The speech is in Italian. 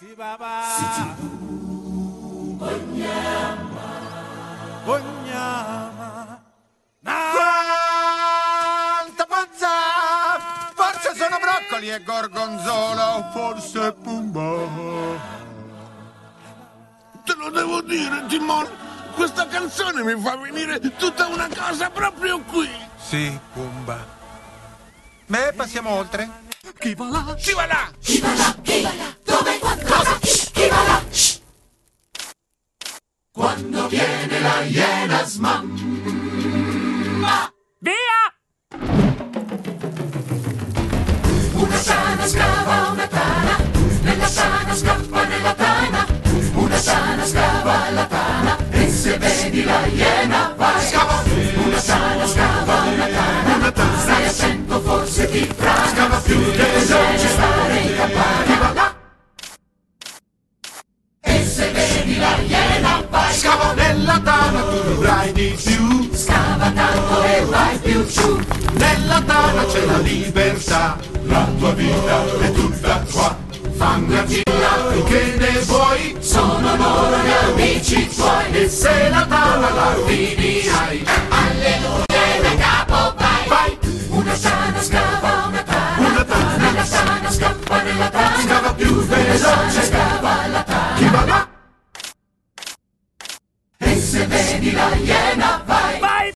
Si baba. Gognama. Alta pazza! Forse sono broccoli e gorgonzola, forse Pumba. Te lo devo dire, Timon, questa canzone mi fa venire tutta una cosa proprio qui. Sì, Pumba. Beh, passiamo oltre. Chi va là? Chi va là? Chi va là? Chi va là? Dove? Quando? Cosa? Chi va là? Quando viene la iena smamma. Via! Una tana scava una tana, nella tana scappa nella tana. Una tana scava la tana, e se vedi la iena vai. Scava! Una tana scava una tana, stai attento forse ti frana. Scava più che non ci stare in campagna. Va là! E se vedi la iena vai. Scava nella tana, tu dovrai di più. Scava tanto e vai più giù. Nella tana c'è la libertà. La tua vita è tutta qua. Fanno argilla finché ne vuoi. Sono loro gli amici tuoi. E se la tana la finirai, Alleluia.